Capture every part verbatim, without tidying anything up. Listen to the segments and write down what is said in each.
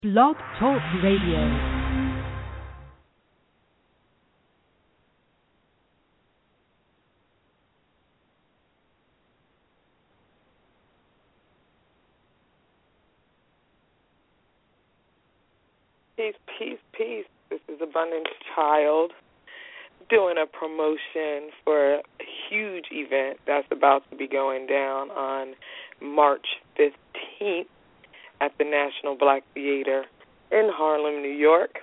Blog Talk Radio. Peace, peace, peace. This is Abundance Child doing a promotion for a huge event that's about to be going down on March fifteenth at the National Black Theater in Harlem, New York.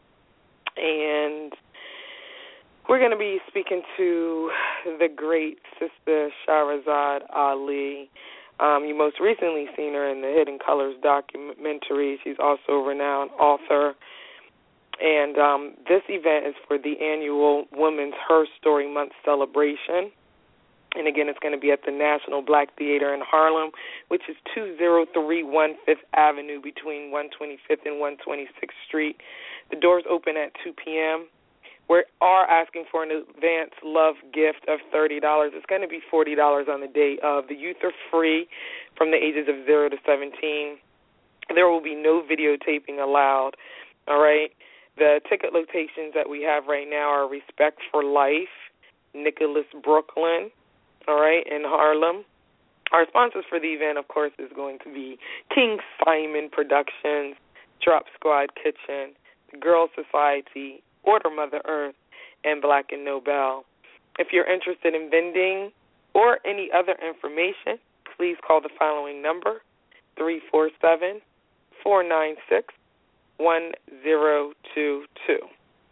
And we're going to be speaking to the great Sister Shahrazad Ali. Um, you most recently seen her in the Hidden Colors documentary. She's also a renowned author. And um, this event is for the annual Women's Her Story Month celebration. And, again, it's going to be at the National Black Theater in Harlem, which is two oh three one Fifth Avenue between one twenty-fifth and one twenty-sixth Street. The doors open at two p.m. We are asking for an advance love gift of thirty dollars. It's going to be forty dollars on the day of. The youth are free from the ages of zero to seventeen. There will be no videotaping allowed, all right? The ticket locations that we have right now are Respect for Life, Nicholas Brooklyn, all right, in Harlem. Our sponsors for the event, of course, is going to be King Simon Productions, Drop Squad Kitchen, the Girl Society, Order Mother Earth, and Black and Nobel. If you're interested in vending or any other information, please call the following number, three four seven, four nine six, one zero two two.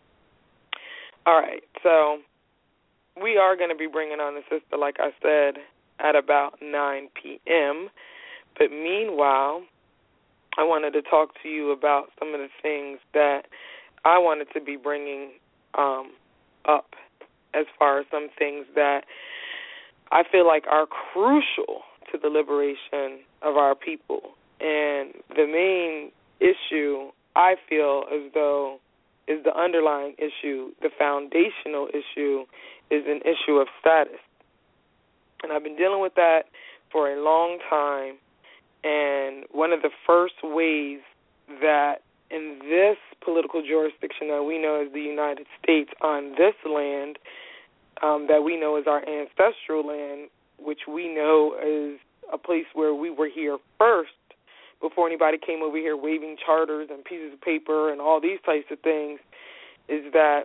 All right, so we are going to be bringing on the sister, like I said, at about nine p.m. But meanwhile, I wanted to talk to you about some of the things that I wanted to be bringing um, up as far as some things that I feel like are crucial to the liberation of our people. And the main issue, I feel as though, is the underlying issue, the foundational issue, is an issue of status. And I've been dealing with that for a long time. And one of the first ways that in this political jurisdiction that we know as the United States on this land, um, that we know as our ancestral land, which we know is a place where we were here first before anybody came over here waving charters and pieces of paper and all these types of things, is that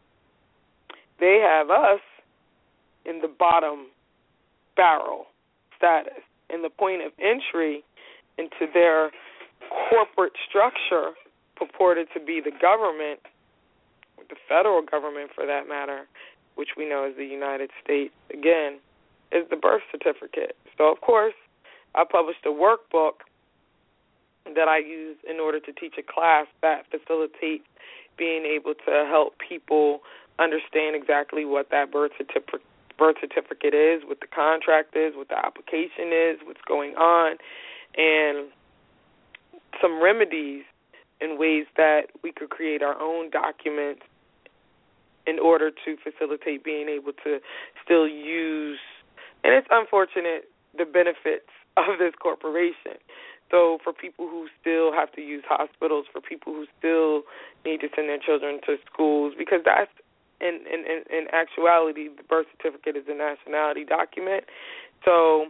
they have us in the bottom barrel status. And the point of entry into their corporate structure, purported to be the government, the federal government for that matter, which we know as the United States, again, is the birth certificate. So, of course, I published a workbook that I use in order to teach a class that facilitates being able to help people understand exactly what that birth certificate birth certificate is, what the contract is, what the application is, what's going on, and some remedies in ways that we could create our own documents in order to facilitate being able to still use, and it's unfortunate, the benefits of this corporation. So for people who still have to use hospitals, for people who still need to send their children to schools, because that's, in, in, in, in actuality, the birth certificate is a nationality document. So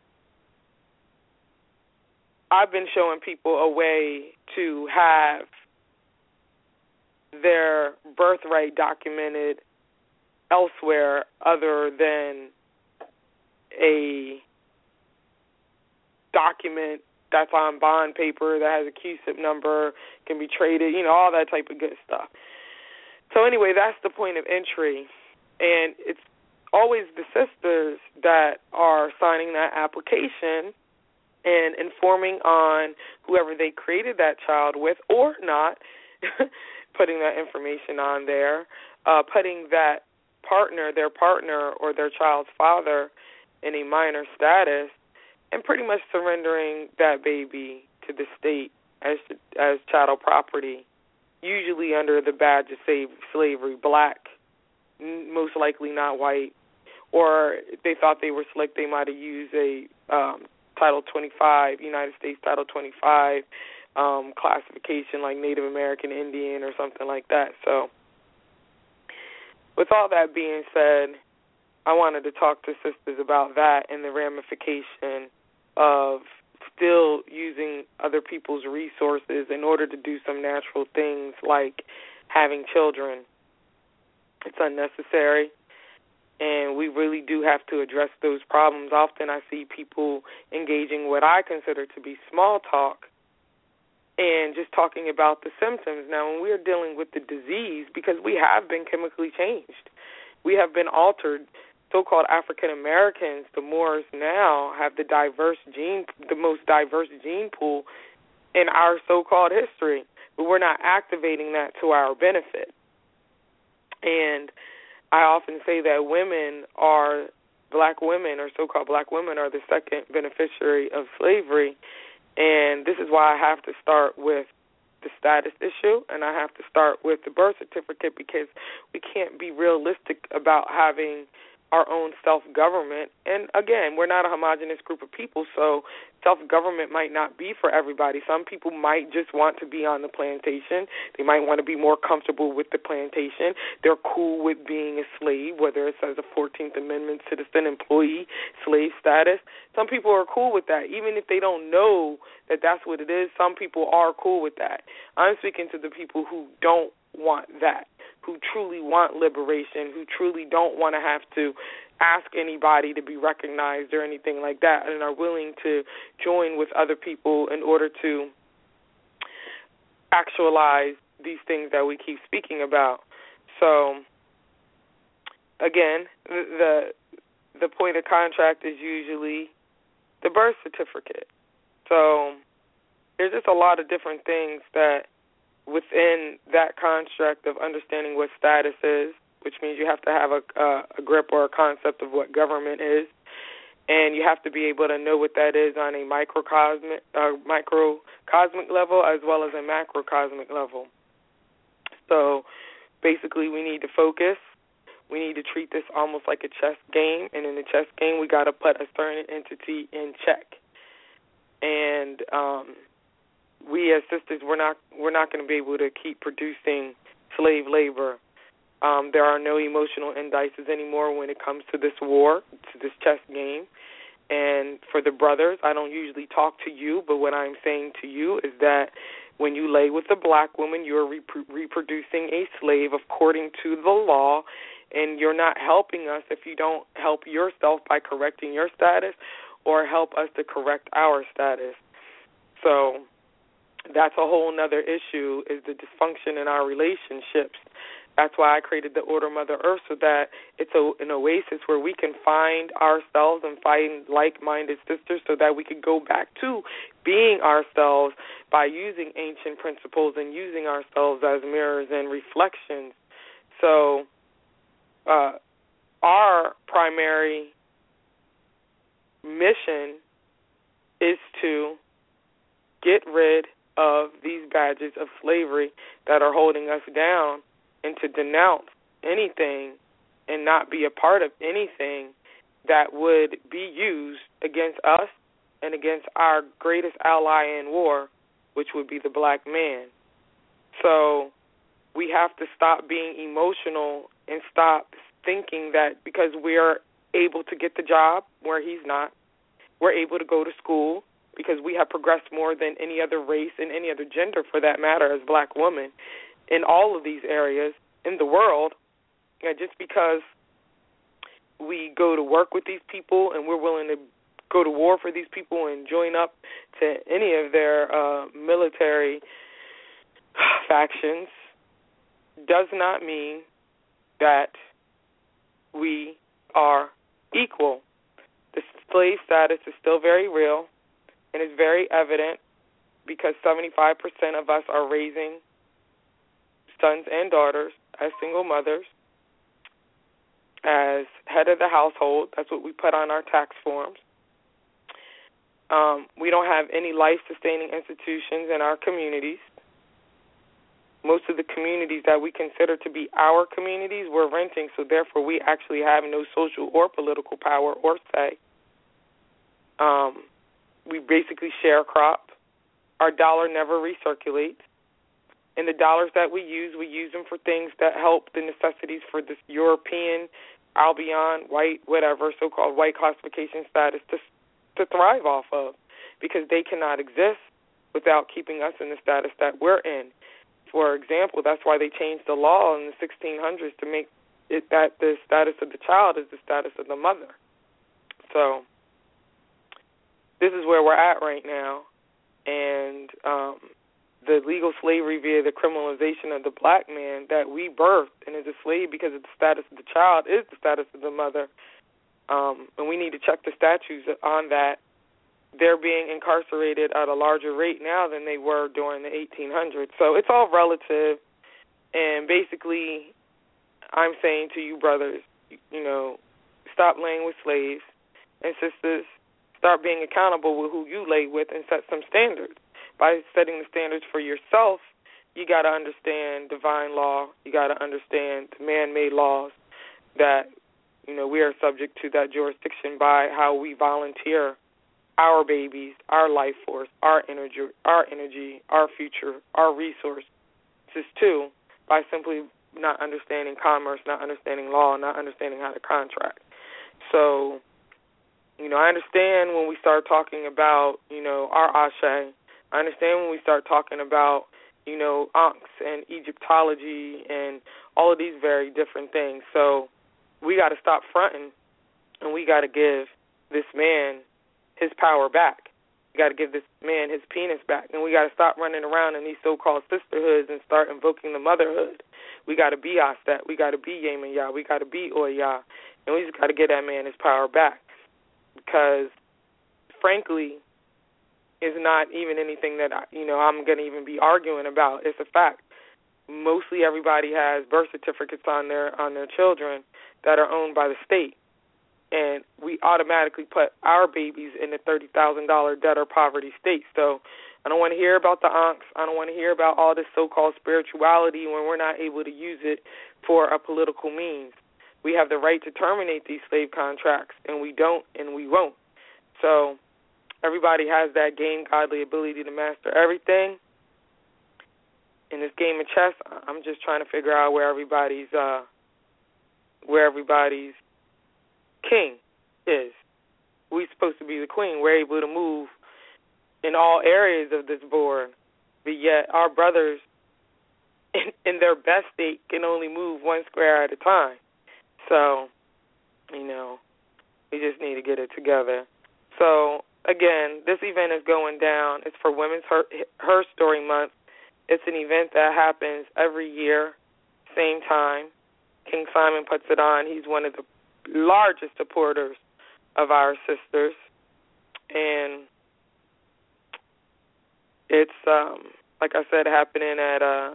I've been showing people a way to have their birthright documented elsewhere other than a document that's on bond paper that has a Q S I P number, can be traded, you know, all that type of good stuff. So anyway, that's the point of entry. And it's always the sisters that are signing that application and informing on whoever they created that child with or not, putting that information on there, uh, putting that partner, their partner or their child's father in a minor status, and pretty much surrendering that baby to the state as as chattel property, usually under the badge of slavery, black, most likely not white, or if they thought they were slick, they might have used a um, Title twenty-five, United States Title twenty-five um, classification like Native American Indian or something like that. So with all that being said, I wanted to talk to sisters about that and the ramification of still using other people's resources in order to do some natural things like having children. It's unnecessary, and we really do have to address those problems. Often I see people engaging what I consider to be small talk and just talking about the symptoms. Now, when we're dealing with the disease, because we have been chemically changed, we have been altered. So-called African Americans, the Moors now have the diverse gene, the most diverse gene pool in our so-called history, but we're not activating that to our benefit. And I often say that women are, black women or so-called black women are the second beneficiary of slavery, and this is why I have to start with the status issue, and I have to start with the birth certificate, because we can't be realistic about having our own self-government. And again, we're not a homogenous group of people, so self-government might not be for everybody. Some people might just want to be on the plantation. They might want to be more comfortable with the plantation. They're cool with being a slave, whether it says a fourteenth Amendment citizen, employee, slave status. Some people are cool with that. Even if they don't know that that's what it is, some people are cool with that. I'm speaking to the people who don't want that, who truly want liberation, who truly don't want to have to ask anybody to be recognized or anything like that, and are willing to join with other people in order to actualize these things that we keep speaking about. So, again, the the point of contract is usually the birth certificate. So there's just a lot of different things that within that construct of understanding what status is, which means you have to have a, uh, a grip or a concept of what government is, and you have to be able to know what that is on a microcosmic, uh, microcosmic level as well as a macrocosmic level. So basically we need to focus. We need to treat this almost like a chess game, and in the chess game we got to put a certain entity in check. And um, we as sisters, we're not we're not going to be able to keep producing slave labor. Um, there are no emotional indices anymore when it comes to this war, to this chess game. And for the brothers, I don't usually talk to you, but what I'm saying to you is that when you lay with a black woman, you're rep- reproducing a slave according to the law, and you're not helping us if you don't help yourself by correcting your status or help us to correct our status. So that's a whole other issue, is the dysfunction in our relationships. That's why I created the Order Mother Earth, so that it's a, an oasis where we can find ourselves and find like-minded sisters, so that we can go back to being ourselves by using ancient principles and using ourselves as mirrors and reflections. So uh, our primary mission is to get rid of these badges of slavery that are holding us down, and to denounce anything and not be a part of anything that would be used against us and against our greatest ally in war, which would be the black man. So we have to stop being emotional and stop thinking that because we are able to get the job where he's not, we're able to go to school because we have progressed more than any other race and any other gender, for that matter, as black women, in all of these areas in the world. And just because we go to work with these people and we're willing to go to war for these people and join up to any of their uh, military factions does not mean that we are equal. The slave status is still very real, and it's very evident because seventy-five percent of us are raising sons and daughters as single mothers, as head of the household. That's what we put on our tax forms. Um, we don't have any life-sustaining institutions in our communities. Most of the communities that we consider to be our communities, we're renting, so therefore we actually have no social or political power or say. Um, we basically sharecrop Our dollar never recirculates. And the dollars that we use, we use them for things that help the necessities for this European, Albion, white, whatever, so-called white classification status to to thrive off of, because they cannot exist without keeping us in the status that we're in. For example, that's why they changed the law in the sixteen hundreds to make it that the status of the child is the status of the mother. So this is where we're at right now, and um, the legal slavery via the criminalization of the black man that we birthed and is a slave because of the status of the child is the status of the mother, um, and we need to check the statutes on that. They're being incarcerated at a larger rate now than they were during the eighteen hundreds. So it's all relative, and basically I'm saying to you brothers, you know, stop laying with slaves, and sisters, start being accountable with who you lay with and set some standards. By setting the standards for yourself, you got to understand divine law. You got to understand the man-made laws that, you know, we are subject to that jurisdiction by how we volunteer our babies, our life force, our energy, our energy, our future, our resources too, by simply not understanding commerce, not understanding law, not understanding how to contract. So, you know, I understand when we start talking about, you know, our Ashe. I understand when we start talking about, you know, Ankhs and Egyptology and all of these very different things. So we got to stop fronting, and we got to give this man his power back. We got to give this man his penis back, and we got to stop running around in these so-called sisterhoods and start invoking the motherhood. We got to be Astet. We got to be Yemen Yah. We got to be Oya, and we just got to give that man his power back, because, frankly, is not even anything that, you know, I'm going to even be arguing about. It's a fact. Mostly everybody has birth certificates on their on their children that are owned by the state, and we automatically put our babies in the thirty thousand dollars debt or poverty state. So I don't want to hear about the Ankhs. I don't want to hear about all this so-called spirituality when we're not able to use it for a political means. We have the right to terminate these slave contracts, and we don't, and we won't. So everybody has that game, godly ability to master everything. In this game of chess, I'm just trying to figure out where everybody's uh, where everybody's king is. We're supposed to be the queen. We're able to move in all areas of this board, but yet our brothers in, in their best state can only move one square at a time. So, you know, we just need to get it together. So, again, this event is going down. It's for Women's Her, Her Story Month. It's an event that happens every year, same time. King Simon puts it on. He's one of the largest supporters of our sisters. And it's, um, like I said, happening at uh,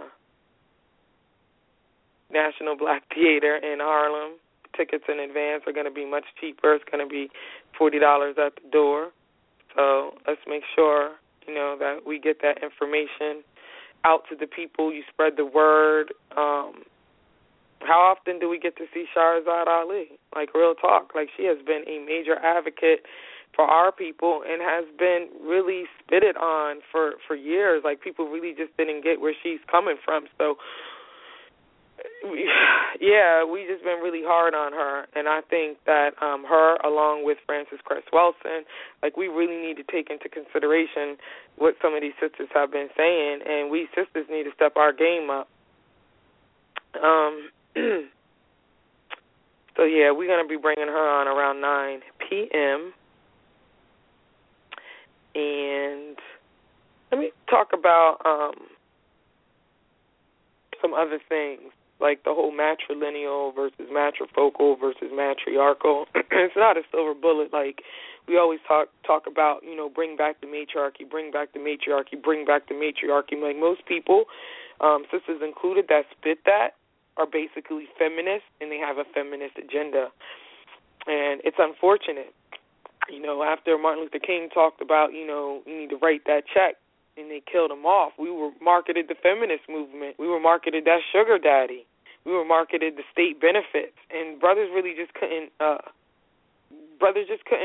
National Black Theater in Harlem. Tickets in advance are going to be much cheaper. It's going to be forty dollars at the door. So let's make sure, you know, that we get that information out to the people. You spread the word. Um, how often do we get to see Shahrazad Ali? Like, real talk. Like, she has been a major advocate for our people and has been really spitted on for, for years. Like, people really just didn't get where she's coming from. So, we, yeah, we just been really hard on her. And I think that um, her, along with Frances Cress Welsing, like, we really need to take into consideration what some of these sisters have been saying, and we sisters need to step our game up. Um. So, yeah, we're going to be bringing her on around nine p.m. And let me talk about um, some other things, like the whole matrilineal versus matrifocal versus matriarchal. It's not a silver bullet. Like, we always talk talk about, you know, bring back the matriarchy, bring back the matriarchy, bring back the matriarchy. Like, most people, um, sisters included, that spit that, are basically feminists, and they have a feminist agenda. And it's unfortunate. You know, after Martin Luther King talked about, you know, you need to write that check, and they killed him off, we were marketed the feminist movement. We were marketed that sugar daddy. We were marketed the state benefits. And brothers really just couldn't, uh, brothers just couldn't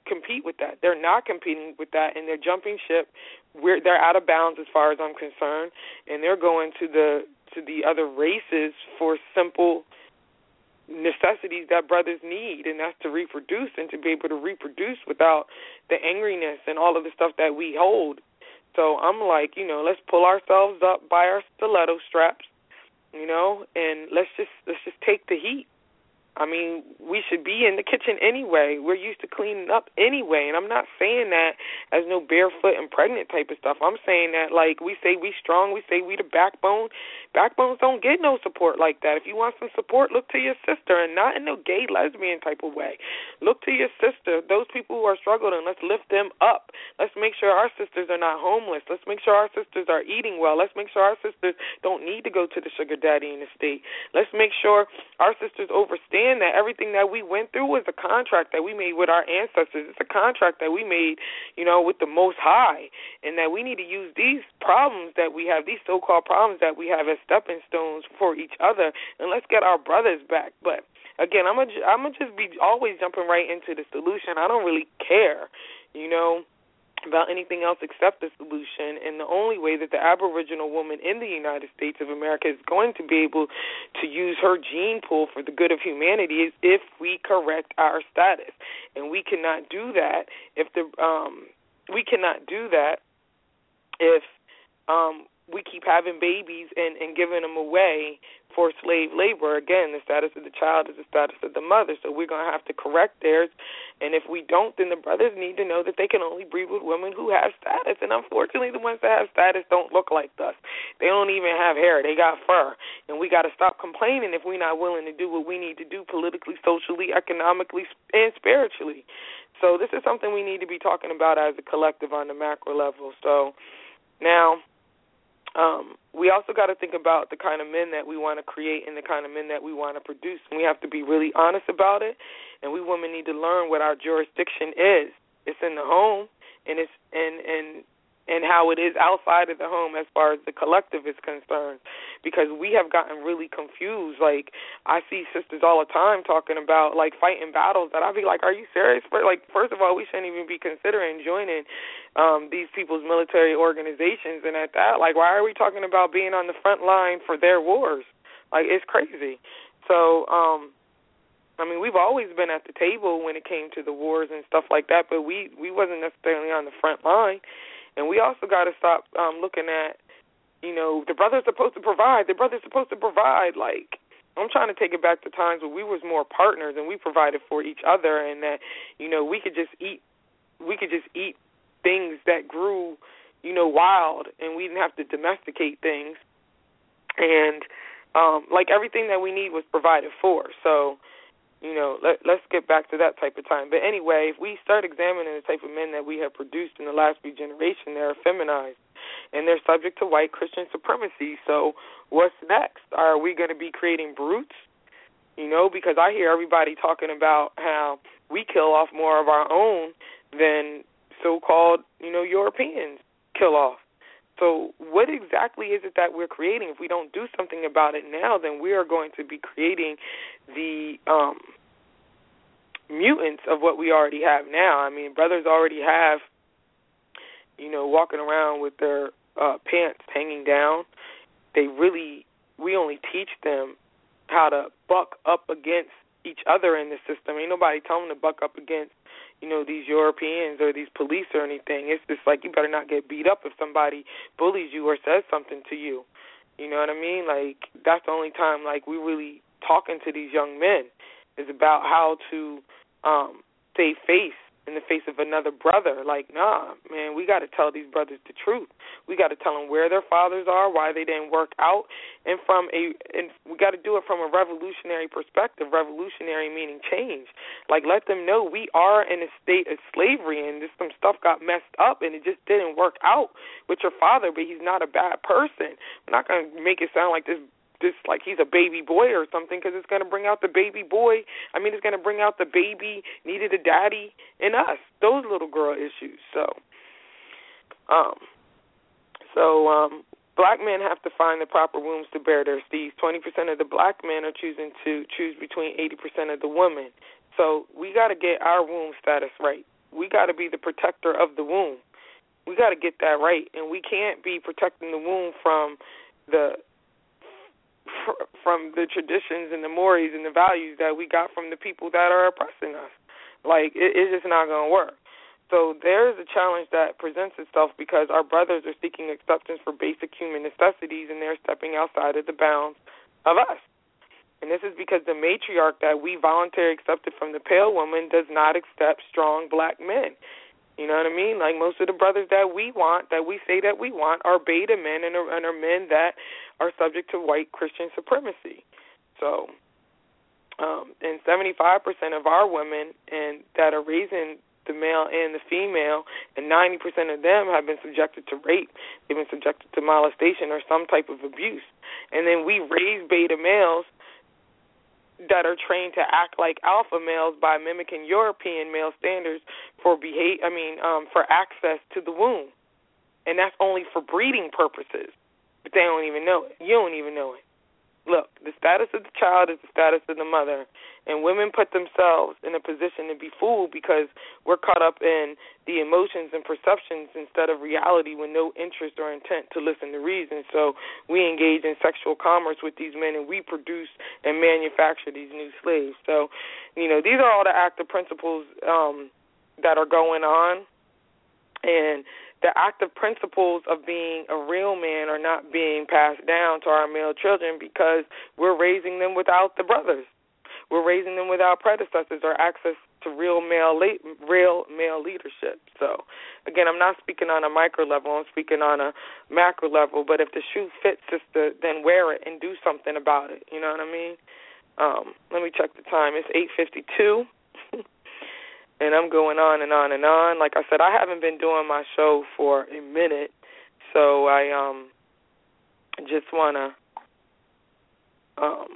compete with that. They're not competing with that, and they're jumping ship. We're, they're out of bounds as far as I'm concerned, and they're going to the to the other races for simple necessities that brothers need, and that's to reproduce and to be able to reproduce without the angriness and all of the stuff that we hold. So I'm like, you know, let's pull ourselves up by our stiletto straps, you know, and let's just let's just take the heat. I mean, we should be in the kitchen anyway. We're used to cleaning up anyway, and I'm not saying that as no barefoot and pregnant type of stuff. I'm saying that, like, we say we strong, we say we the backbone. Backbones don't get no support like that. If you want some support, look to your sister, and not in no gay, lesbian type of way. Look to your sister, those people who are struggling. Let's lift them up. Let's make sure our sisters are not homeless. Let's make sure our sisters are eating well. Let's make sure our sisters don't need to go to the sugar daddy in the state. Let's make sure our sisters overstand that everything that we went through was a contract that we made with our ancestors. It's a contract that we made, you know, with the Most High, and that we need to use these problems that we have, these so-called problems that we have as stepping stones for each other, and let's get our brothers back. But again, I'm gonna I'm gonna just be always jumping right into the solution. I don't really care, you know, about anything else except the solution, and the only way that the Aboriginal woman in the United States of America is going to be able to use her gene pool for the good of humanity is if we correct our status, and we cannot do that if the um, we cannot do that if um, we keep having babies and, and giving them away for slave labor. Again, the status of the child is the status of the mother, so we're going to have to correct theirs. And if we don't, then the brothers need to know that they can only breed with women who have status. And unfortunately, the ones that have status don't look like us. They don't even have hair. They got fur. And we got to stop complaining if we're not willing to do what we need to do politically, socially, economically, and spiritually. So this is something we need to be talking about as a collective on the macro level. So now, Um, we also got to think about the kind of men that we want to create and the kind of men that we want to produce. And we have to be really honest about it. And we women need to learn what our jurisdiction is. It's in the home, and it's and and and how it is outside of the home as far as the collective is concerned. Because we have gotten really confused. Like, I see sisters all the time talking about, like, fighting battles that I'll be like, are you serious? But, like, first of all, we shouldn't even be considering joining um, these people's military organizations. And at that, like, why are we talking about being on the front line for their wars? Like, it's crazy. So, um, I mean, we've always been at the table when it came to the wars and stuff like that, but we, we wasn't necessarily on the front line. And we also got to stop um, looking at, you know, the brother's supposed to provide. The brother's supposed to provide. Like, I'm trying to take it back to times where we was more partners and we provided for each other, and that, you know, we could just eat, we could just eat things that grew, you know, wild, and we didn't have to domesticate things. And um, like everything that we need was provided for. So, you know, let, let's get back to that type of time. But anyway, if we start examining the type of men that we have produced in the last few generations, they're feminized, and they're subject to white Christian supremacy. So what's next? Are we going to be creating brutes? You know, because I hear everybody talking about how we kill off more of our own than so-called, you know, Europeans kill off. So what exactly is it that we're creating? If we don't do something about it now, then we are going to be creating the um, mutants of what we already have now. I mean, brothers already have, you know, walking around with their uh, pants hanging down. They really, we only teach them how to buck up against each other in the system. Ain't nobody telling them to buck up against, you know, these Europeans or these police or anything. It's just like you better not get beat up if somebody bullies you or says something to you. You know what I mean? Like, that's the only time, like, we really talking to these young men is about how to um, save face in the face of another brother. Like, nah, man, we got to tell these brothers the truth. We got to tell them where their fathers are, why they didn't work out, and from a, and we got to do it from a revolutionary perspective. Revolutionary meaning change. Like, let them know we are in a state of slavery, and just some stuff got messed up, and it just didn't work out with your father, but he's not a bad person. We're not going to make it sound like this This like he's a baby boy or something, because it's going to bring out the baby boy. I mean, it's going to bring out the baby needed a daddy in us. Those little girl issues. So, um, so um, black men have to find the proper wombs to bear their seeds. Twenty percent of the black men are choosing to choose between eighty percent of the women. So we got to get our womb status right. we got to be the protector of the womb. We got to get that right, and we can't be protecting the womb from the from the traditions and the mores and the values that we got from the people that are oppressing us. Like, it, it's just not going to work. So there's a challenge that presents itself because our brothers are seeking acceptance for basic human necessities, and they're stepping outside of the bounds of us. And this is because the matriarch that we voluntarily accepted from the pale woman does not accept strong black men. You know what I mean? Like, most of the brothers that we want, that we say that we want, are beta men and are, and are men that are subject to white Christian supremacy. So, um, and seventy-five percent of our women and that are raising the male and the female, and ninety percent of them have been subjected to rape. They've been subjected to molestation or some type of abuse. And then we raise beta males that are trained to act like alpha males by mimicking European male standards for behavior. I mean, um, for access to the womb, and that's only for breeding purposes. But they don't even know it. You don't even know it. Look, the status of the child is the status of the mother, and women put themselves in a position to be fooled because we're caught up in the emotions and perceptions instead of reality with no interest or intent to listen to reason. So we engage in sexual commerce with these men, and we produce and manufacture these new slaves. So, you know, these are all the active principles um, that are going on, and the active principles of being a real man are not being passed down to our male children because we're raising them without the brothers. We're raising them without predecessors or access to real male real male leadership. So, again, I'm not speaking on a micro level. I'm speaking on a macro level. But if the shoe fits, sister, then wear it and do something about it. You know what I mean? Um, let me check the time. It's eight fifty-two. And I'm going on and on and on. Like I said, I haven't been doing my show for a minute, so I um just want to, um,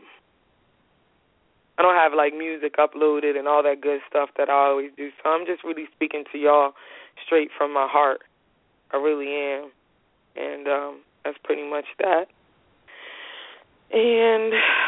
I don't have, like, music uploaded and all that good stuff that I always do, so I'm just really speaking to y'all straight from my heart. I really am. And um, that's pretty much that. And...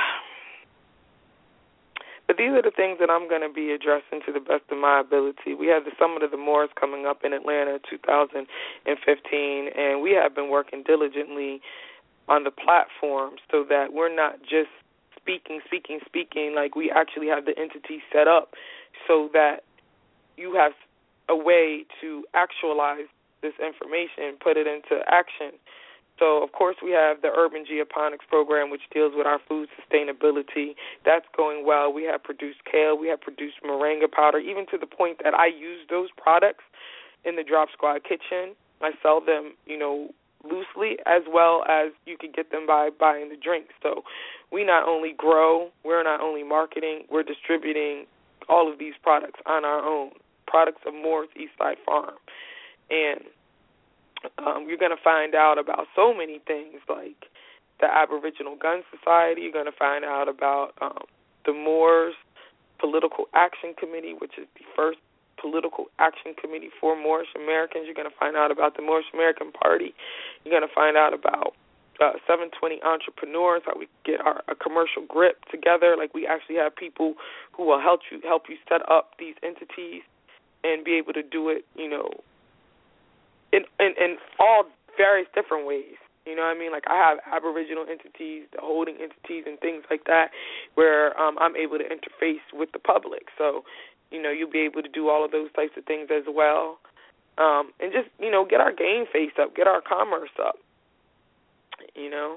But these are the things that I'm going to be addressing to the best of my ability. We have the Summit of the Moors coming up in Atlanta two thousand fifteen, and we have been working diligently on the platform so that we're not just speaking, speaking, speaking, like we actually have the entity set up so that you have a way to actualize this information, put it into action. So, of course, we have the Urban Geoponics program, which deals with our food sustainability. That's going well. We have produced kale. We have produced moringa powder, even to the point that I use those products in the Drop Squad kitchen. I sell them, you know, loosely, as well as you can get them by buying the drinks. So we not only grow, we're not only marketing, we're distributing all of these products on our own, products of Moore's Eastside Farm. And Um, you're going to find out about so many things like the Aboriginal Gun Society. You're going to find out about um, the Moors Political Action Committee, which is the first political action committee for Moorish Americans. You're going to find out about the Moorish American Party. You're going to find out about uh, seven twenty Entrepreneurs, how we get our a commercial grip together. Like, we actually have people who will help you help you set up these entities and be able to do it, you know, In, in, in all various different ways. You know what I mean? Like, I have Aboriginal entities, the holding entities and things like that where um, I'm able to interface with the public. So, you know, you'll be able to do all of those types of things as well. Um, and just, you know, get our game face up, get our commerce up, you know.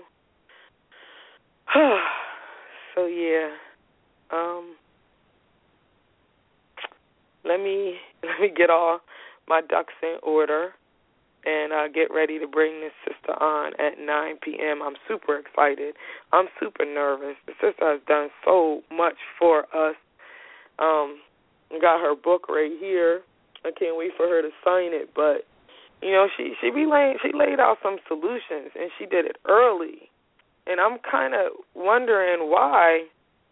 So, yeah. Um, let me let me get all my ducks in order and uh, get ready to bring this sister on at nine p.m. I'm super excited. I'm super nervous. The sister has done so much for us. Um, got her book right here. I can't wait for her to sign it. But, you know, she she be laying, she laid out some solutions, and she did it early. And I'm kind of wondering why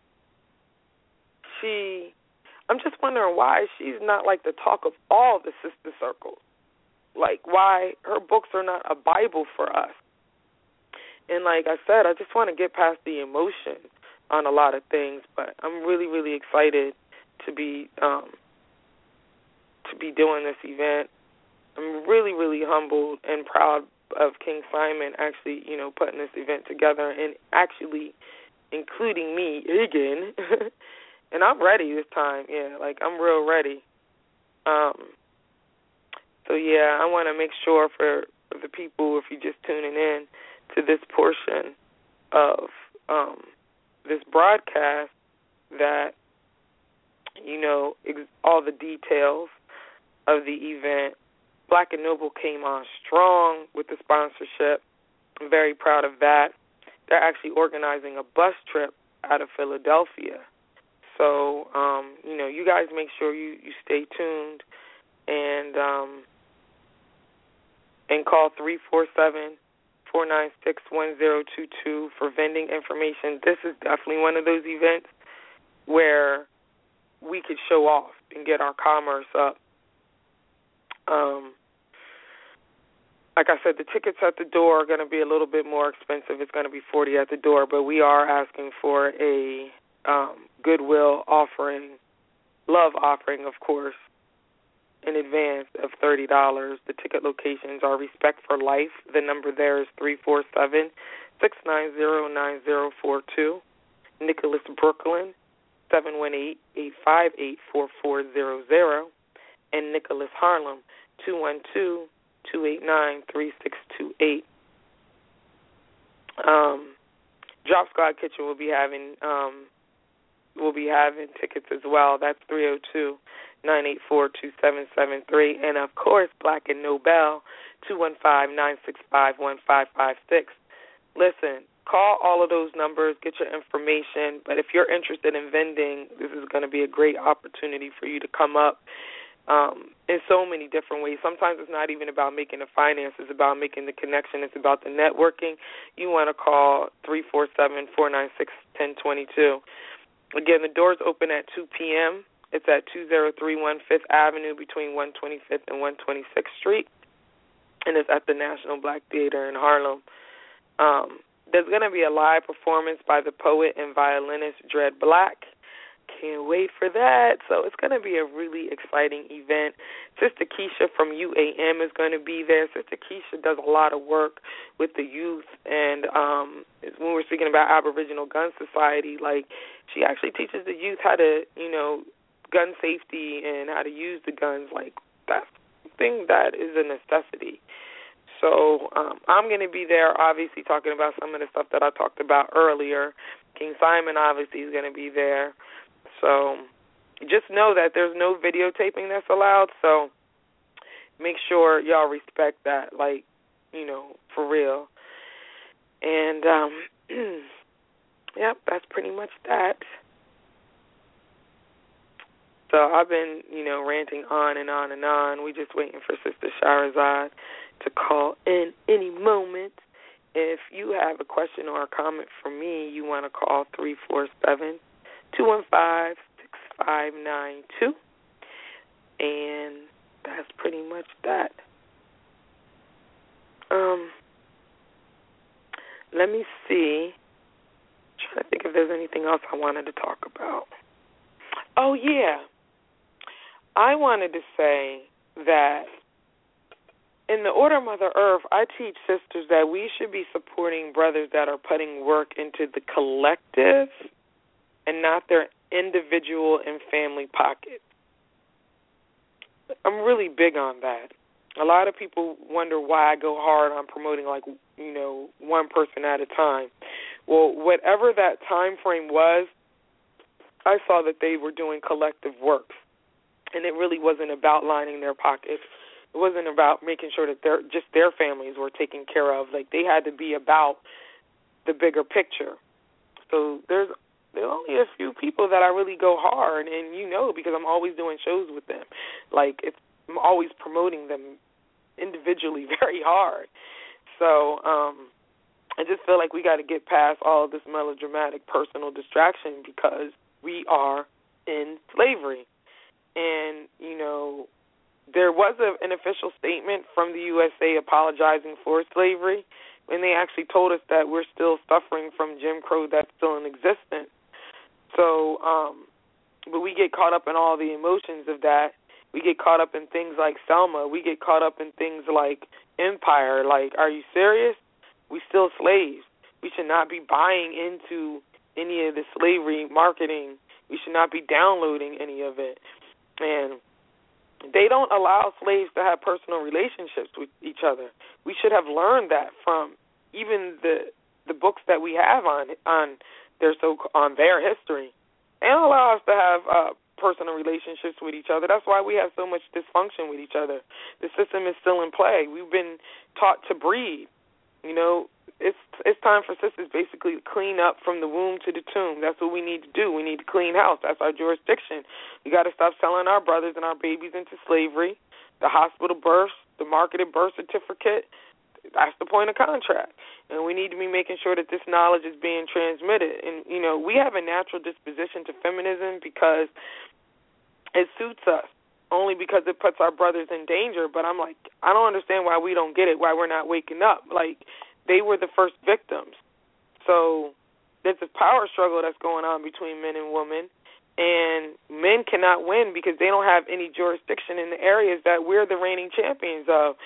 she, I'm just wondering why she's not like the talk of all the sister circles. Like, why her books are not a Bible for us. And like I said, I just want to get past the emotion on a lot of things, but I'm really, really excited to be um, to be doing this event. I'm really, really humbled and proud of King Simon actually, you know, putting this event together and actually including me again. And I'm ready this time, yeah, like I'm real ready. Um, so, yeah, I want to make sure for, for the people, if you're just tuning in to this portion of um, this broadcast, that, you know, ex- all the details of the event. Black and Noble came on strong with the sponsorship. I'm very proud of that. They're actually organizing a bus trip out of Philadelphia. So, um, you know, you guys make sure you, you stay tuned and um, and call three four seven, four nine six, one zero two two for vending information. This is definitely one of those events where we could show off and get our commerce up. Um, like I said, the tickets at the door are going to be a little bit more expensive. It's going to be forty dollars at the door, but we are asking for a um, goodwill offering, love offering, of course, in advance of thirty dollars. The ticket locations are Respect for Life. The number there is three four seven, six nine zero, nine zero four two. Nicholas Brooklyn, seven one eight, eight five eight, four four zero zero. And Nicholas Harlem, two one two, two eight nine, three six two eight. Um, Drop Squad Kitchen will be having um, will be having tickets as well. That's three oh two, nine eight four, two seven seven three. And, of course, Black and Nobel, two one five, nine six five, one five five six. Listen, call all of those numbers, get your information. But if you're interested in vending, this is going to be a great opportunity for you to come up. Um, in so many different ways. Sometimes it's not even about making the finance. It's about making the connection. It's about the networking. You want to call three four seven, four nine six, one zero two two. Again, the doors open at two p.m. It's at two oh three one Fifth Avenue between one twenty-fifth and one twenty-sixth Street, and it's at the National Black Theater in Harlem. Um, there's going to be a live performance by the poet and violinist Dred Black. Can't wait for that. So it's going to be a really exciting event. Sister Keisha from U A M is going to be there. Sister Keisha does a lot of work with the youth. And um, when we're speaking about Aboriginal Gun Society, like she actually teaches the youth how to, you know, gun safety and how to use the guns. Like that's something that is a necessity. So um, I'm going to be there, obviously, talking about some of the stuff that I talked about earlier. King Simon, obviously, is going to be there. So just know that there's no videotaping that's allowed, so make sure y'all respect that, like, you know, for real. And, um, yep, that's pretty much that. So I've been, you know, ranting on and on and on. We're just waiting for Sister Shahrazad to call in any moment. If you have a question or a comment for me, you want to call three four seven, two one five, six five nine two. And that's pretty much that. Um, let me see. I'm trying to think if there's anything else I wanted to talk about. Oh, yeah. I wanted to say that in the Order of Mother Earth, I teach sisters that we should be supporting brothers that are putting work into the collective and not their individual and family pockets. I'm really big on that. A lot of people wonder why I go hard on promoting, like, you know, one person at a time. Well, whatever that time frame was, I saw that they were doing collective work, and it really wasn't about lining their pockets. It wasn't about making sure that their just their families were taken care of. Like, they had to be about the bigger picture. So there's there are only a few people that I really go hard, and you know, because I'm always doing shows with them. Like, it's, I'm always promoting them individually very hard. So um, I just feel like we got to get past all of this melodramatic personal distraction because we are in slavery. And, you know, there was a, an official statement from the U S A apologizing for slavery, and they actually told us that we're still suffering from Jim Crow that's still in existence. So, um, but we get caught up in all the emotions of that. We get caught up in things like Selma. We get caught up in things like Empire. Like, are you serious? We still slaves. We should not be buying into any of the slavery marketing. We should not be downloading any of it. And they don't allow slaves to have personal relationships with each other. We should have learned that from even the the books that we have on on their so on their history. They don't allow us to have uh, personal relationships with each other. That's why we have so much dysfunction with each other. The system is still in play. We've been taught to breed. You know, it's it's time for sisters basically to clean up from the womb to the tomb. That's what we need to do. We need to clean house. That's our jurisdiction. We got to stop selling our brothers and our babies into slavery, the hospital births, the marketed birth certificate. That's the point of contract. And we need to be making sure that this knowledge is being transmitted. And, you know, we have a natural disposition to feminism because it suits us, only because it puts our brothers in danger. But I'm like, I don't understand why we don't get it, why we're not waking up. Like, they were the first victims. So there's a power struggle that's going on between men and women. And men cannot win because they don't have any jurisdiction in the areas that we're the reigning champions of.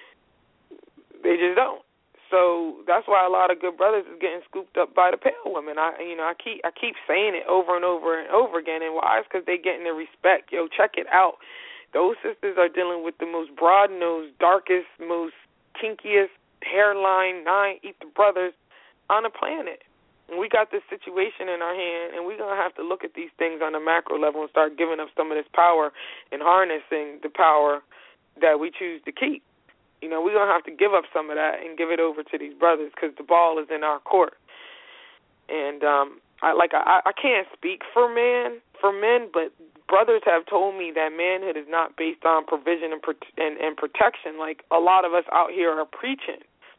They just don't. So that's why a lot of good brothers is getting scooped up by the pale women. I, you know, I keep I keep saying it over and over and over again. And why? It's because they getting the respect. Yo, check it out. Those sisters are dealing with the most broad-nosed, darkest, most kinkiest hairline, nine ether brothers on the planet. And we got this situation in our hand, and we're going to have to look at these things on a macro level and start giving up some of this power and harnessing the power that we choose to keep. You know, we're going to have to give up some of that and give it over to these brothers because the ball is in our court. And, um, I like, I, I can't speak for men, for men, but brothers have told me that manhood is not based on provision and, and, and protection like a lot of us out here are preaching.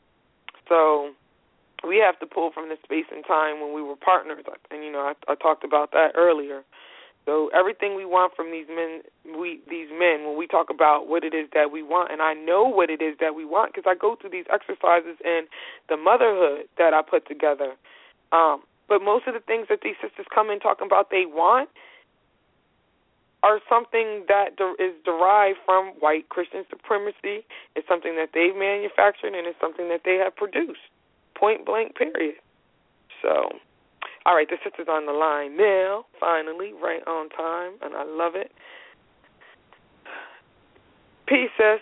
So we have to pull from the space and time when we were partners. And, you know, I, I talked about that earlier. So everything we want from these men, we these men, when we talk about what it is that we want, and I know what it is that we want because I go through these exercises in the motherhood that I put together. Um, but most of the things that these sisters come in talking about they want are something that de- is derived from white Christian supremacy. It's something that they've manufactured, and it's something that they have produced, point blank, period. So... all right, the sister's on the line now, finally, right on time, and I love it. Peace, sis.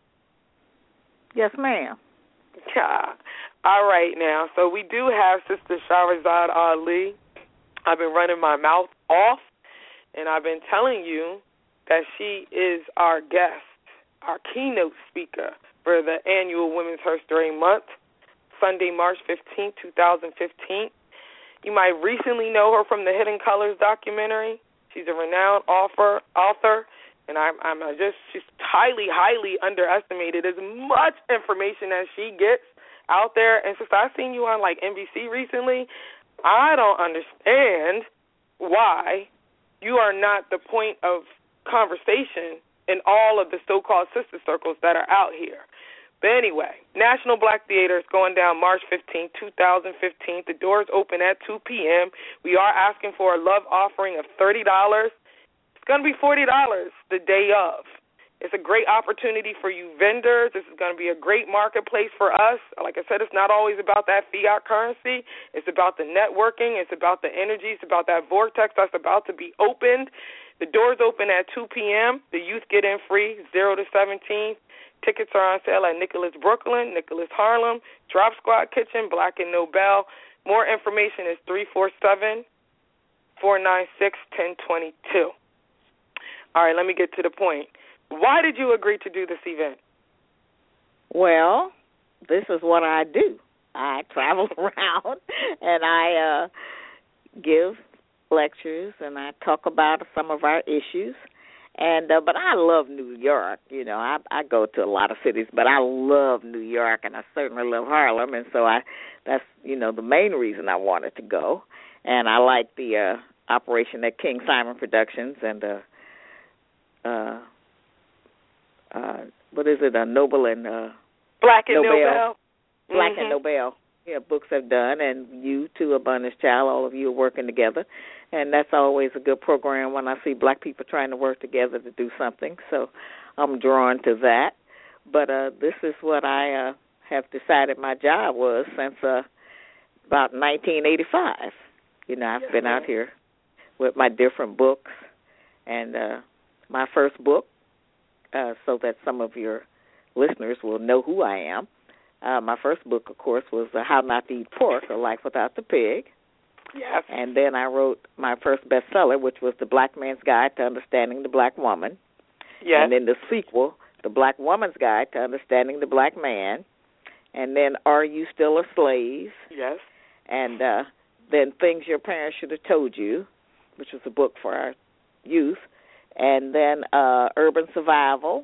Yes, ma'am. Yeah. All right, now, so we do have Sister Shahrazad Ali. I've been running my mouth off, and I've been telling you that she is our guest, our keynote speaker for the annual Women's History Month, Sunday, March fifteenth, twenty fifteen. You might recently know her from the Hidden Colors documentary. She's a renowned author, author, and I'm, I'm just she's highly, highly underestimated. As much information as she gets out there, and since I've seen you on like N B C recently, I don't understand why you are not the point of conversation in all of the so-called sister circles that are out here. But anyway, National Black Theater is going down March fifteenth, twenty fifteen. The doors open at two p.m. We are asking for a love offering of thirty dollars. It's going to be forty dollars the day of. It's a great opportunity for you vendors. This is going to be a great marketplace for us. Like I said, it's not always about that fiat currency. It's about the networking. It's about the energy. It's about that vortex that's about to be opened. The doors open at two p.m. The youth get in free, zero to seventeen. Tickets are on sale at Nicholas Brooklyn, Nicholas Harlem, Drop Squad Kitchen, Black and Nobel. More information is three four seven, four nine six, one zero two two. All right, let me get to the point. Why did you agree to do this event? Well, this is what I do. I travel around and I uh, give lectures and I talk about some of our issues. And uh, but I love New York. You know, I I go to a lot of cities, but I love New York, and I certainly love Harlem. And so I that's you know the main reason I wanted to go. And I like the uh, operation at King Simon Productions and uh, uh, uh, what is it? Uh, Noble and uh, Black and Nobel. Nobel. Black mm-hmm. and Nobel. yeah, books have done, and you too, Abundance Child, all of you are working together, and that's always a good program when I see black people trying to work together to do something. So I'm drawn to that. But uh, this is what I uh, have decided my job was since uh, about nineteen eighty-five. You know, I've been out here with my different books, and uh, my first book, uh, so that some of your listeners will know who I am. Uh, my first book, of course, was uh, How Not to Eat Pork, A Life Without the Pig. Yes. And then I wrote my first bestseller, which was The Black Man's Guide to Understanding the Black Woman. Yes. And then the sequel, The Black Woman's Guide to Understanding the Black Man. And then Are You Still a Slave? Yes. And uh, then Things Your Parents Should Have Told You, which was a book for our youth. And then uh, Urban Survival.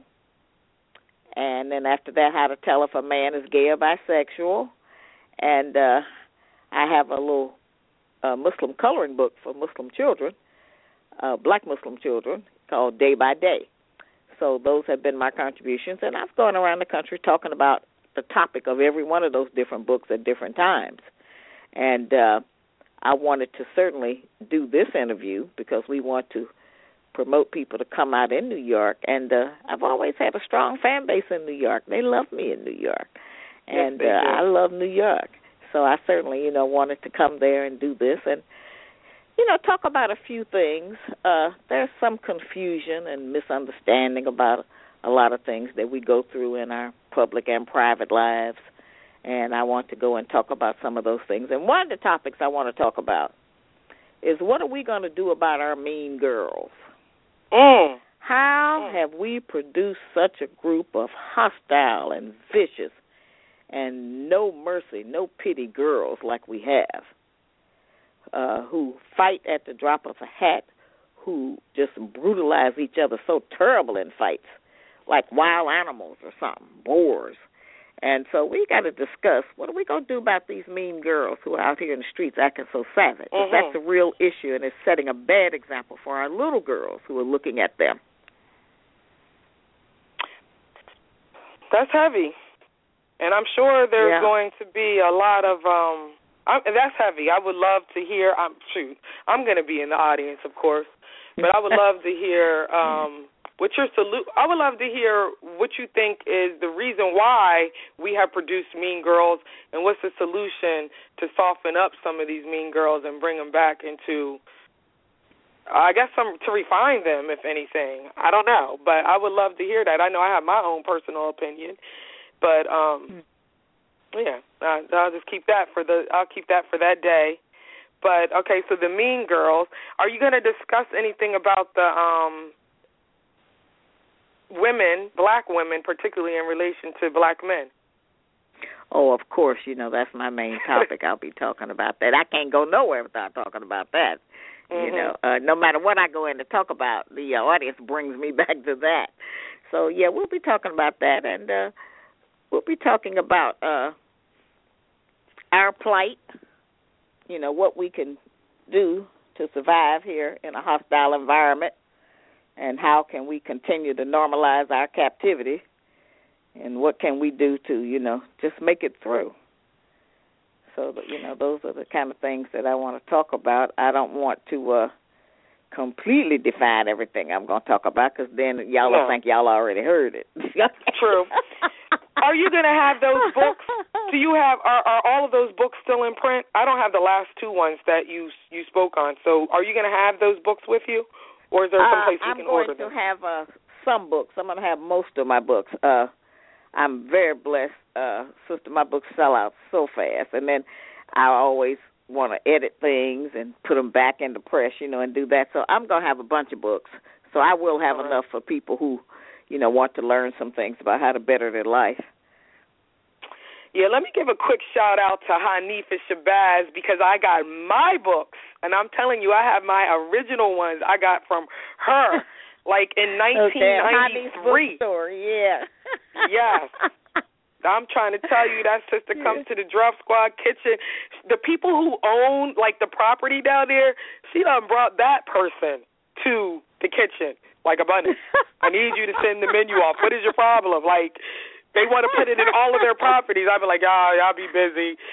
And then after that, How to Tell If a Man is Gay or Bisexual. And uh, I have a little uh, Muslim coloring book for Muslim children, uh, black Muslim children, called Day by Day. So those have been my contributions. And I've gone around the country talking about the topic of every one of those different books at different times. And uh, I wanted to certainly do this interview because we want to promote people to come out in New York. And uh, I've always had a strong fan base in New York. They love me in New York. And yes, uh, I love New York. So I certainly, you know, wanted to come there and do this and, you know, talk about a few things. Uh, there's some confusion and misunderstanding about a lot of things that we go through in our public and private lives. And I want to go and talk about some of those things. And one of the topics I want to talk about is what are we going to do about our mean girls? Mm. How mm. have we produced such a group of hostile and vicious and no mercy, no pity girls like we have, uh, who fight at the drop of a hat, who just brutalize each other so terrible in fights, like wild animals or something, boars. And so we got to discuss what are we going to do about these mean girls who are out here in the streets acting so savage. Mm-hmm. That's a real issue, and it's setting a bad example for our little girls who are looking at them. That's heavy. And I'm sure there's yeah. going to be a lot of, um, I, that's heavy. I would love to hear, I'm, shoot, I'm going to be in the audience, of course, but I would love to hear um, what your salute, I would love to hear what you think is the reason why we have produced mean girls and what's the solution to soften up some of these mean girls and bring them back into, I guess, some to refine them, if anything. I don't know, but I would love to hear that. I know I have my own personal opinion. But um, yeah, I, I'll just keep that for the. I'll keep that for that day. But okay, so the mean girls. Are you going to discuss anything about the um, women, black women, particularly in relation to black men? Oh, of course. You know that's my main topic. I'll be talking about that. I can't go nowhere without talking about that. Mm-hmm. You know, uh, no matter what I go in to talk about, the uh, audience brings me back to that. So yeah, we'll be talking about that and. Uh, We'll be talking about uh, our plight, you know, what we can do to survive here in a hostile environment, and how can we continue to normalize our captivity, and what can we do to, you know, just make it through. So, that, you know, those are the kind of things that I want to talk about. I don't want to uh, completely define everything I'm going to talk about because then y'all no. will think y'all already heard it. True. Are you going to have those books? Do you have are, are all of those books still in print? I don't have the last two ones that you you spoke on. So are you going to have those books with you, or is there some place uh, you can order them? I'm going to have uh, some books. I'm going to have most of my books. Uh, I'm very blessed, uh, sister. My books sell out so fast, and then I always want to edit things and put them back in the press, you know, and do that. So I'm going to have a bunch of books. So I will have all enough right. for people who, you know, want to learn some things about how to better their life. Yeah, let me give a quick shout-out to Hanifa Shabazz because I got my books, and I'm telling you, I have my original ones I got from her, like in nineteen ninety-three. Okay, bookstore, yeah. Yes. I'm trying to tell you, that sister comes to the Drop Squad kitchen. The people who own, like, the property down there, she done brought that person to the kitchen, like Abundance. I need you to send the menu off. What is your problem? Like, they want to put it in all of their properties. I'd be like, y'all, y'all be busy.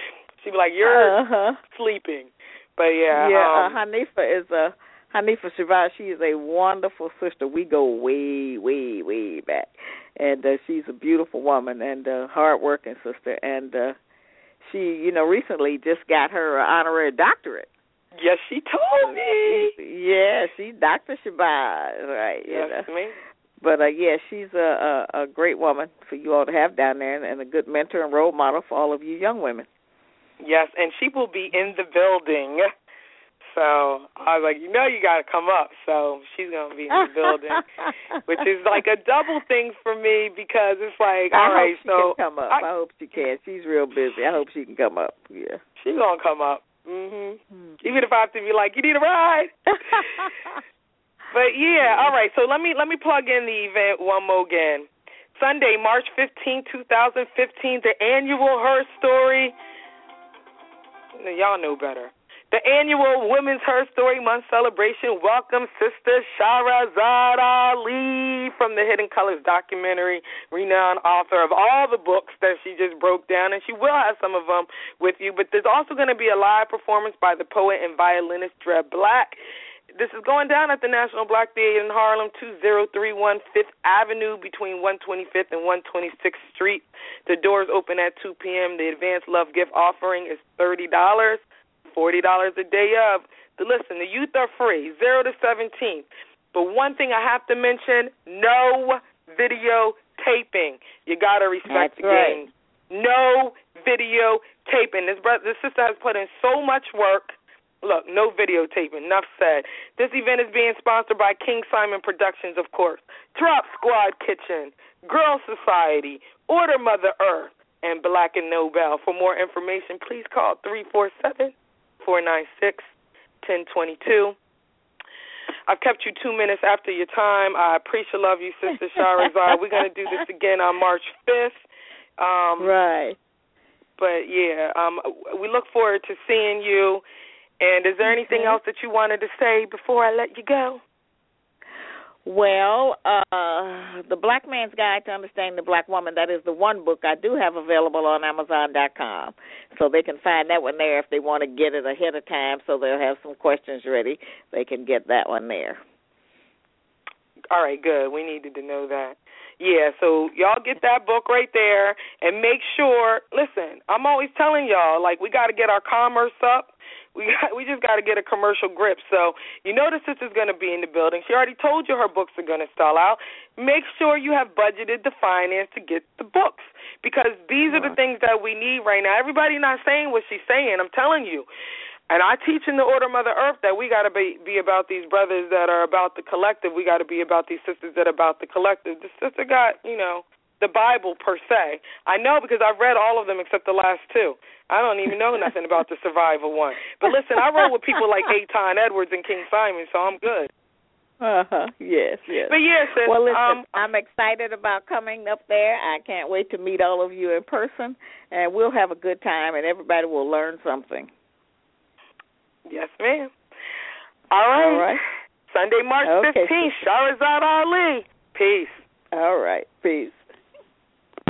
She'd be like, you're uh-huh. sleeping. But, yeah. Yeah, um, uh, Hanifa is a, Hanifa Shabazz, she is a wonderful sister. We go way, way, way back. And uh, she's a beautiful woman and a hard-working sister. And uh, she, you know, recently just got her honorary doctorate. Yes, she told me. Yeah, she's Doctor Shabazz, right? Yes, you know. me. But, uh, yeah, she's a, a, a great woman for you all to have down there and a good mentor and role model for all of you young women. Yes, and she will be in the building. So I was like, you know you got to come up. So she's going to be in the building, which is like a double thing for me because it's like, all I right, hope she so. can come up. I, I hope she can. She's real busy. I hope she can come up, yeah. She's going to come up. hmm Even if I have to be like, you need a ride. But, yeah, all right, so let me let me plug in the event one more again. Sunday, March fifteenth, twenty fifteen, the annual Her Story. Y'all know better. The annual Women's Her Story Month celebration welcomes Sister Shahrazad Ali from the Hidden Colors documentary, renowned author of all the books that she just broke down, and she will have some of them with you. But there's also going to be a live performance by the poet and violinist Dred Black. This is going down at the National Black Theater in Harlem, two oh three one Fifth Avenue between one twenty-fifth and one twenty-sixth Street. The doors open at two p.m. The advanced love gift offering is thirty dollars, forty dollars a day of. But listen, the youth are free, zero to seventeen. But one thing I have to mention, no video taping. You got to respect That's the right. game. No video taping. This, brother, this sister has put in so much work. Look, no videotaping, enough said. This event is being sponsored by King Simon Productions, of course, Drop Squad Kitchen, Girl Society, Order Mother Earth, and Black and Nobel. For more information, please call three four seven, four nine six, one zero two two. I've kept you two minutes after your time. I appreciate love you, Sister Shahrazad. We're going to do this again on March fifth. Um, right. But, yeah, um, we look forward to seeing you. And is there anything okay. else that you wanted to say before I let you go? Well, uh, The Black Man's Guide to Understanding the Black Woman, that is the one book I do have available on Amazon dot com. So they can find that one there if they want to get it ahead of time so they'll have some questions ready. They can get that one there. All right, good. We needed to know that. Yeah, so y'all get that book right there and make sure, listen, I'm always telling y'all, like, we got to get our commerce up. We got, we just got to get a commercial grip. So you know the sister's going to be in the building. She already told you her books are going to sell out. Make sure you have budgeted the finance to get the books because these are the things that we need right now. Everybody not saying what she's saying. I'm telling you. And I teach in the Order Mother Earth that we got to be, be about these brothers that are about the collective. We got to be about these sisters that are about the collective. The sister got, you know, the Bible per se. I know because I've read all of them except the last two. I don't even know nothing about the survival one. But listen, I roll with people like Eitan Edwards and King Simon, so I'm good. Uh-huh. Yes, yes. But yes, sis, well, listen, um, I'm excited about coming up there. I can't wait to meet all of you in person, and we'll have a good time, and everybody will learn something. Yes, ma'am. All right. All right. Sunday, March okay. fifteenth, Shahrazad Ali. Peace. All right. Peace.